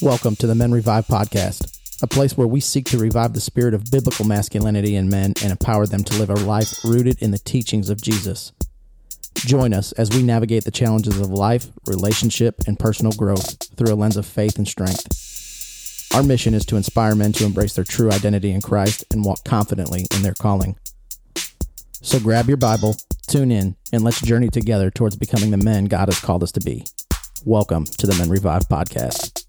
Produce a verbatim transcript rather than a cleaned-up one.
Welcome to the Men Revive Podcast, a place where we seek to revive the spirit of biblical masculinity in men and empower them to live a life rooted in the teachings of Jesus. Join us as we navigate the challenges of life, relationship, and personal growth through a lens of faith and strength. Our mission is to inspire men to embrace their true identity in Christ and walk confidently in their calling. So grab your Bible, tune in, and let's journey together towards becoming the men God has called us to be. Welcome to the Men Revive Podcast.